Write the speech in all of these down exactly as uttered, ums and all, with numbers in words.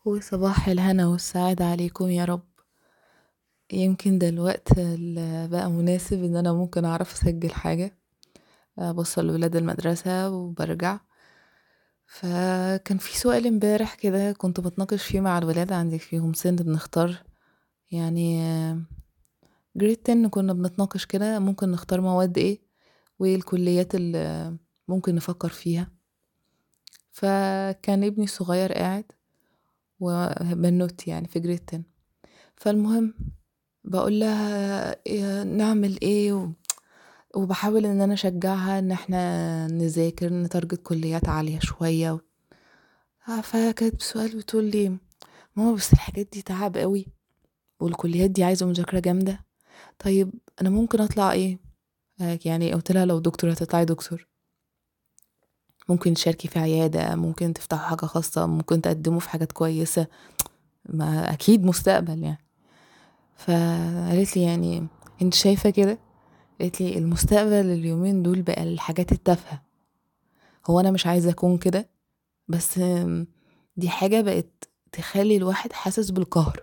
وصباح الهنا والسعادة عليكم يا رب. يمكن ده الوقت اللي بقى مناسب ان انا ممكن اعرف اسجل حاجة. بوصل ولاد المدرسة وبرجع. فكان في سؤال امبارح كده كنت بتناقش فيه مع الولاد، عندي فيهم سن بنختار يعني جريد عشرة. كنا بنتناقش كده ممكن نختار مواد ايه وايه الكليات اللي ممكن نفكر فيها. فكان ابني الصغير قاعد وبنوتي يعني في جريد عشرة. فالمهم بقول لها إيه نعمل ايه و- وبحاول ان انا اشجعها ان احنا نذاكر نتارجت كليات عالية شوية و- آه، فكانت بسؤال بتقول لي ماما بس الحاجات دي تعب قوي والكليات دي عايزة مذاكرة جامدة. طيب انا ممكن اطلع ايه؟ آه، يعني قلت لها لو دكتور هتطلعي دكتور، ممكن تشاركي في عيادة، ممكن تفتحوا حاجة خاصة، ممكن تقدموا في حاجات كويسة، ما اكيد مستقبل يعني. فقالت لي يعني انت شايفة كده؟ قالت لي المستقبل اليومين دول بقى الحاجات التافهة. هو انا مش عايزة اكون كده، بس آم، دي حاجة بقت تخلي الواحد حاسس بالقهر.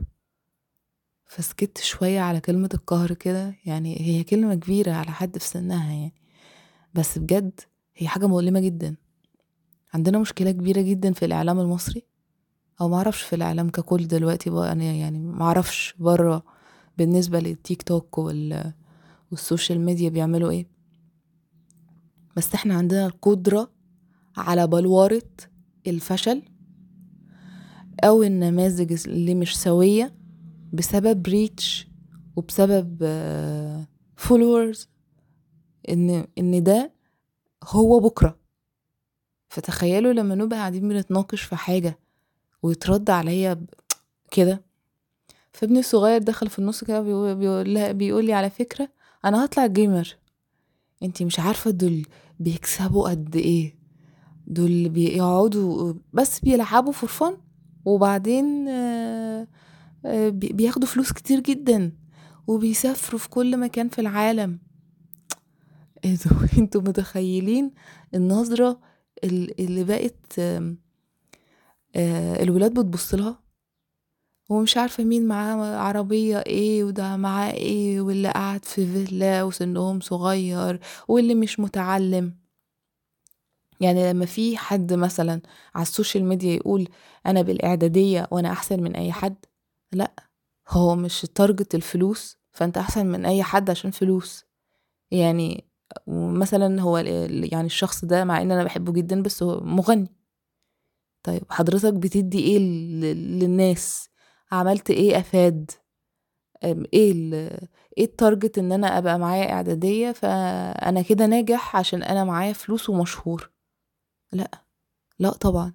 فسكت شوية على كلمة القهر كده، يعني هي كلمة كبيرة على حد في سنها يعني، بس بجد هي حاجة مؤلمة جدا. عندنا مشكلة كبيرة جدا في الإعلام المصري، أو معرفش في الإعلام ككل دلوقتي بقى، أنا يعني معرفش بره بالنسبة للتيك توك وال... والسوشيال ميديا بيعملوا ايه. بس احنا عندنا القدرة على بلورة الفشل او النماذج اللي مش سوية بسبب ريتش وبسبب فولورز، ان ان ده هو بكرة. فتخيلوا لما نبقى قاعدين بنتناقش في حاجة ويترد عليا ب- كده. فابني الصغير دخل في النص كده بيقول بيقول لها- بيقول لي على فكرة انا هطلع جيمر. انتي مش عارفة دول بيكسبوا قد ايه؟ دول بيقعدوا بس بيلعبوا فور فن، وبعدين آه، آه، بي- بياخدوا فلوس كتير جدا وبيسافروا في كل مكان في العالم. انتوا انتوا متخيلين النظرة ال- اللي بقت آم، آه، الولاد بتبص لها، ومش عارفة مين معاه عربية ايه وده معاه ايه، واللي قاعد في فيلا وسنهم صغير واللي مش متعلم. يعني لما في حد مثلا على السوشيال ميديا يقول انا بالاعدادية وانا احسن من اي حد، لا، هو مش تارجت الفلوس فانت احسن من اي حد عشان فلوس. يعني مثلا هو ال- يعني الشخص ده مع ان انا بحبه جدا بس هو مغني. طيب حضرتك بتدي ايه لل- للناس؟ عملت ايه افاد؟ أم ايه ال ايه التارجت ان انا ابقى معايا اعدادية فانا كده ناجح عشان انا معايا فلوس ومشهور؟ لا، لا طبعا.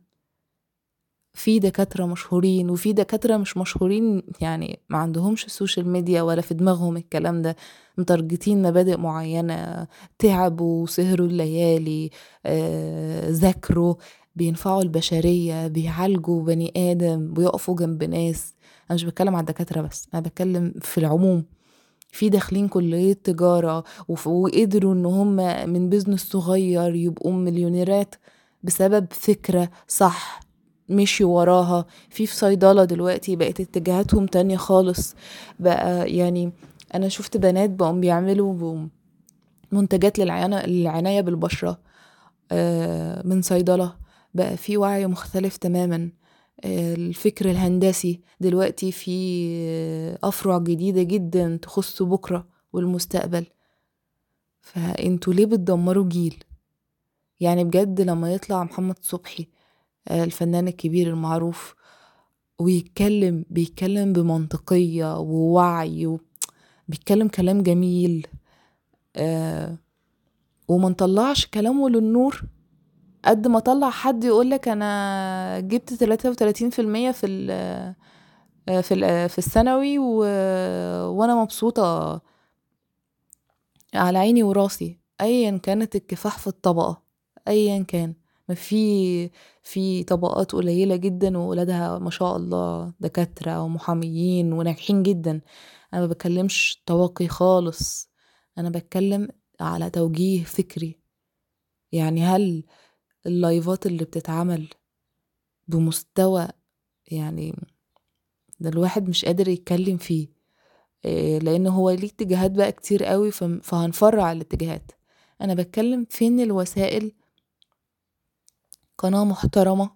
في دكاترة مشهورين وفي دكاترة مش مشهورين، يعني ما عندهمش السوشيال ميديا ولا في دماغهم الكلام ده، متارجتين مبادئ معينة، تعبوا سهروا الليالي، آه، ذاكروا، بينفعوا البشرية، بيعالجوا بني آدم، بيقفوا جنب ناس. أنا مش بتكلم على الدكاترة بس، أنا بتكلم في العموم. في داخلين كلية تجارة وف- وقدروا ان هم من بيزنس صغير يبقوا مليونيرات بسبب فكرة صح مشي وراها. في في صيدلة دلوقتي بقت اتجاهاتهم تانية خالص. بقى يعني انا شفت بنات بقوا بيعملوا منتجات للعناية للعناية بالبشرة آه، من صيدلة. بقى في وعي مختلف تماما. آه، الفكر الهندسي دلوقتي في آه، أفرع جديدة جدا تخص بكرة والمستقبل. فانتوا ليه بتدمروا جيل؟ يعني بجد لما يطلع محمد صبحي آه، الفنان الكبير المعروف ويتكلم بيتكلم بمنطقية ووعي، وبيتكلم كلام جميل، آه، وما نطلعش كلامه للنور قد ما طلع حد يقولك انا جبت تلاتة وتلاتين في المية في ال في ال في الثانوي و... وانا مبسوطة على عيني وراسي، ايا كانت الكفاح في الطبقة، ايا كان. ما في في طبقات قليلة جدا وولادها ما شاء الله دكاترة ومحاميين وناجحين جدا. انا ما بتكلمش طواقي خالص، انا بتكلم على توجيه فكري. يعني هل اللايفات اللي بتتعمل بمستوى يعني ده الواحد مش قادر يتكلم فيه، إيه لان هو ليه اتجاهات بقى كتير قوي، فم- فهنفرع الاتجاهات. انا بتكلم فين الوسائل، قناة محترمة،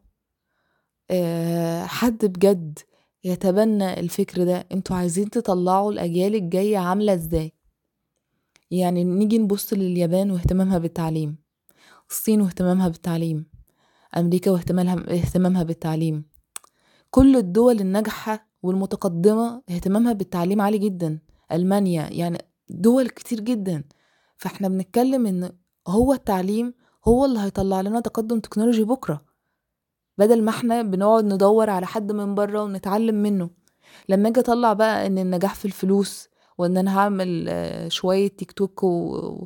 آه، حد بجد يتبنى الفكر ده. انتوا عايزين تطلعوا الاجيال الجاية عاملة ازاي؟ يعني نيجي نبص لليابان واهتمامها بالتعليم، الصين واهتمامها بالتعليم، امريكا واهتمامها اهتمامها بالتعليم. كل الدول الناجحة والمتقدمة اهتمامها بالتعليم عالي جدا. ألمانيا، يعني دول كتير جدا. فاحنا بنتكلم ان هو التعليم هو اللي هيطلع لنا تقدم تكنولوجي بكرة، بدل ما احنا بنقعد ندور على حد من بره ونتعلم منه. لما اجي اطلع بقى ان النجاح في الفلوس، وان انا هعمل آه، شوية تيك توك و...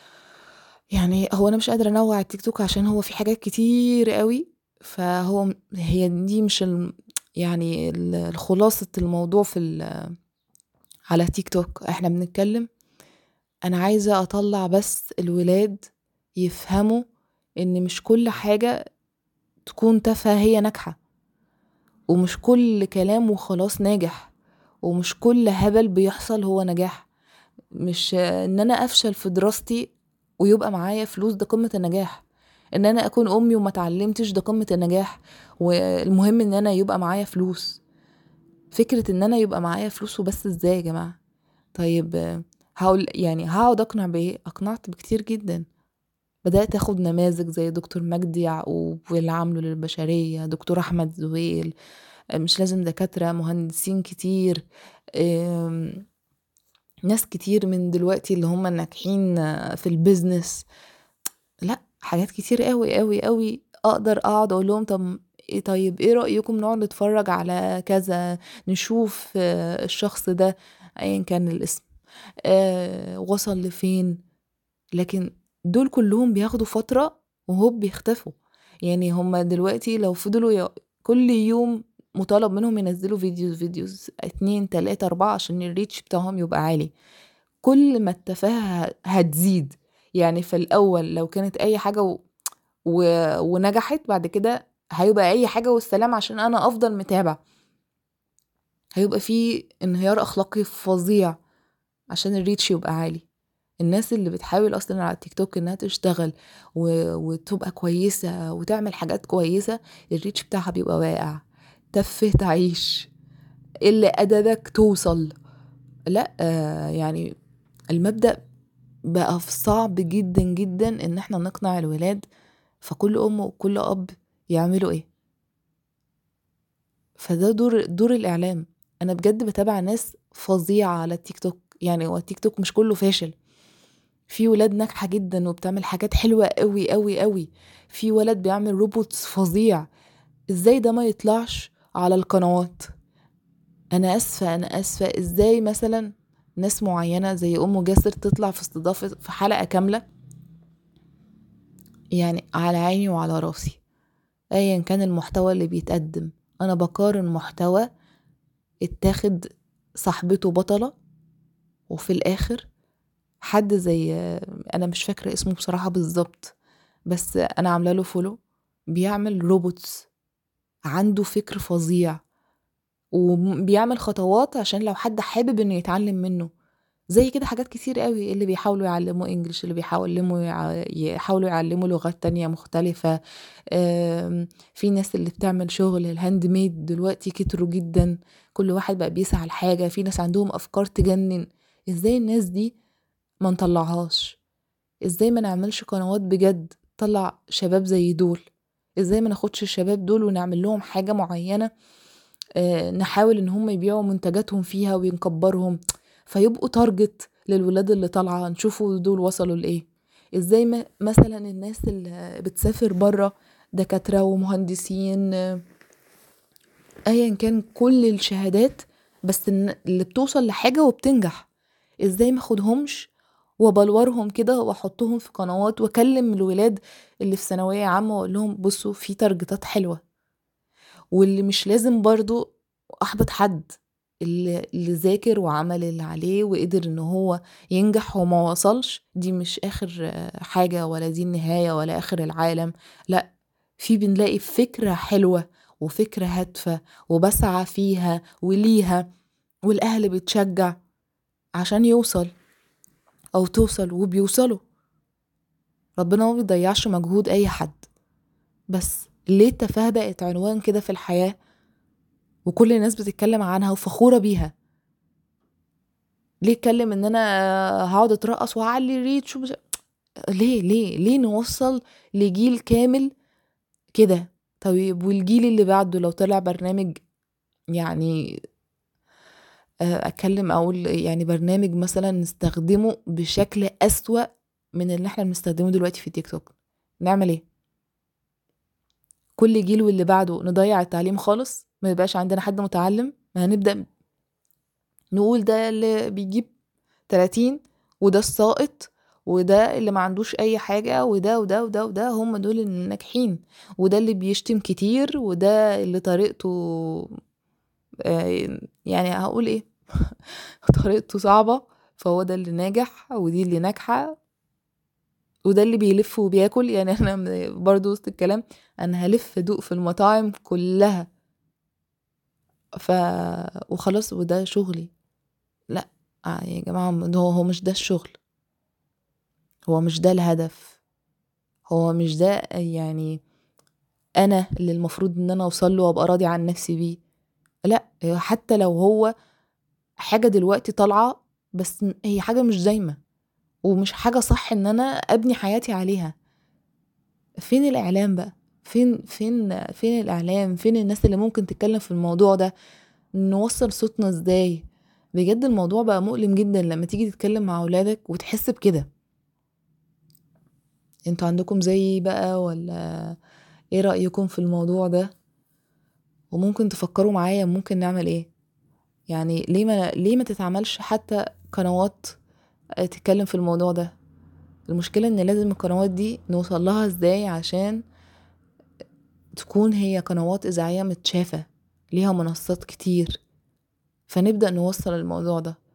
يعني هو انا مش قادرة انوع التيك توك عشان هو في حاجات كتير قوي. فهو م- هي دي مش ال... يعني ال- الخلاصة الموضوع في ال... على تيك توك احنا بنتكلم. انا عايزة اطلع بس الولاد يفهموا ان مش كل حاجة تكون تافهة هي ناجحة، ومش كل كلام وخلاص ناجح، ومش كل هبل بيحصل هو نجاح. مش آه، ان انا افشل في دراستي ويبقى معايا فلوس ده قمة النجاح. ان انا اكون امي وما اتعلمتش ده قمة النجاح، والمهم ان انا يبقى معايا فلوس. فكرة ان انا يبقى معايا فلوس وبس، ازاي يا جماعة؟ طيب آه، هقول يعني هقعد اقنع بايه؟ اقنعت بكتير جدا. بدأت اخد نماذج زي دكتور مجدي يعقوب واللي عامله للبشرية، دكتور احمد زويل، آه، مش لازم دكاترة، مهندسين كتير، آم، ناس كتير من دلوقتي اللي هم ناجحين آه، في البيزنس. لا، حاجات كتير قوي قوي قوي اقدر اقعد اقول لهم طب إيه، طيب ايه رأيكم نقعد نتفرج على كذا، نشوف آه، الشخص ده ايا كان الاسم آه وصل لفين. لكن دول كلهم بياخدوا فترة وهوب بيختفوا. يعني هما دلوقتي لو فضلوا ي... كل يوم مطالب منهم ينزلوا فيديوز فيديوز اتنين تلاتة اربعة عشان الريتش بتاعهم يبقى عالي. كل ما التفاهة هتزيد. يعني في الأول لو كانت أي حاجة و... و... ونجحت، بعد كده هيبقى أي حاجة والسلام عشان أنا أفضل متابع. هيبقى فيه انهيار أخلاقي فظيع عشان الريتش يبقى عالي. الناس اللي بتحاول اصلا على التيك توك انها تشتغل و... وتبقى كويسة وتعمل حاجات كويسة، الريتش بتاعها بيبقى واقع. تفه تعيش، اللي ادبك توصل. لا آه يعني المبدأ بقى صعب جدا جدا ان احنا نقنع الولاد. فكل ام وكل اب يعملوا ايه؟ فده دور دور الاعلام. انا بجد بتابع ناس فظيعة على التيك توك. يعني هو التيك توك مش كله فاشل، في ولاد ناجحة جدا وبتعمل حاجات حلوة قوي قوي قوي. في ولد بيعمل روبوتس فظيع. ازاي ده ما يطلعش على القنوات؟ انا اسفة انا اسفة، ازاي مثلا ناس معينة زي ام جاسر تطلع في استضافة في حلقة كاملة؟ يعني على عيني وعلى راسي ايا كان المحتوى اللي بيتقدم. انا بقارن محتوى اتاخد صاحبته بطلة، وفي الاخر حد زي، انا مش فاكرة اسمه بصراحة بالظبط، بس انا عامله له فولو، بيعمل روبوتس، عنده فكر فظيع، وبيعمل خطوات عشان لو حد حابب انه يتعلم منه. زي كده حاجات كتير قوي، اللي بيحاولوا يعلموا انجليش، اللي بيحاولوا يع- يحاولوا يعلموا لغات تانية مختلفة. آم، في ناس اللي بتعمل شغل الهاند ميد دلوقتي كتروا جدا. كل واحد بقى بيسعى لحاجة، في ناس عندهم افكار تجنن. ازاي الناس دي ما نطلعهاش؟ ازاي ما نعملش قنوات بجد طلع شباب زي دول؟ ازاي ما ناخدش الشباب دول ونعمل لهم حاجة معينة، آه نحاول ان هم يبيعوا منتجاتهم فيها ونكبرهم، فيبقوا تارجت للولاد اللي طالعة نشوفوا دول وصلوا لإيه. ازاي ما مثلا الناس اللي بتسافر برا، دكاترة ومهندسين، آه، ايا كان كل الشهادات، بس إن- اللي بتوصل لحاجة وبتنجح، ازاي ما اخدهمش وبلورهم كده واحطهم في قنوات واكلم الولاد اللي في ثانوية عامة واقول لهم بصوا في تارجتات حلوة. واللي مش لازم برضو احبط حد، اللي, اللي ذاكر وعمل اللي عليه وقدر ان هو ينجح وما وصلش، دي مش اخر آه، حاجة، ولا دي النهاية ولا اخر العالم. لا، في بنلاقي فكرة حلوة وفكرة هادفة وبسعى فيها وليها، والأهل بتشجع عشان يوصل أو توصل وبيوصلوا. ربنا ما بيضيعش مجهود أي حد، بس ليه التفاهة بقت عنوان كده في الحياة وكل الناس بتتكلم عنها وفخورة بيها؟ ليه اتكلم ان انا هقعد اترقص وهعلي الريتش ومش... ليه ليه ليه نوصل لجيل كامل كده؟ طيب والجيل اللي بعده لو طلع برنامج، يعني اتكلم اقول يعني برنامج مثلا نستخدمه بشكل اسوأ من اللي احنا بنستخدمه دلوقتي في تيك توك، نعمل ايه؟ كل جيل واللي بعده نضيع التعليم خالص، ما يبقاش عندنا حد متعلم، ما هنبدأ نقول ده اللي بيجيب تلاتين وده الساقط وده اللي ما عندوش اي حاجة وده وده وده وده هم دول الناجحين، وده اللي بيشتم كتير وده اللي طريقته آه يعني هقول ايه طريقته صعبة، فهو ده اللي ناجح ودي اللي ناجحة، وده اللي بيلف وبياكل. يعني انا برضو وسط الكلام انا هلف ادوق في المطاعم كلها ف وخلاص وده شغلي. لا آه يا جماعة، هو هو مش ده الشغل، هو مش ده الهدف، هو مش ده يعني انا اللي المفروض ان انا اوصل له وابقى راضي عن نفسي بيه. لا، حتى لو هو حاجة دلوقتي طالعة بس هي حاجة مش دايمة ومش حاجة صح ان انا ابني حياتي عليها. فين الاعلام بقى؟ فين فين فين الاعلام؟ فين الناس اللي ممكن تتكلم في الموضوع ده؟ نوصل صوتنا ازاي؟ بجد الموضوع بقى مؤلم جدا لما تيجي تتكلم مع اولادك وتحس بكده. انتوا عندكم زي بقى ولا ايه رأيكم في الموضوع ده؟ وممكن تفكروا معايا ممكن نعمل ايه؟ يعني ليه ما ليه ما تتعملش حتى قنوات تتكلم في الموضوع ده؟ المشكلة ان لازم القنوات دي نوصل لها ازاي عشان تكون هي قنوات اذاعية متشافة ليها منصات كتير، فنبدأ نوصل الموضوع ده.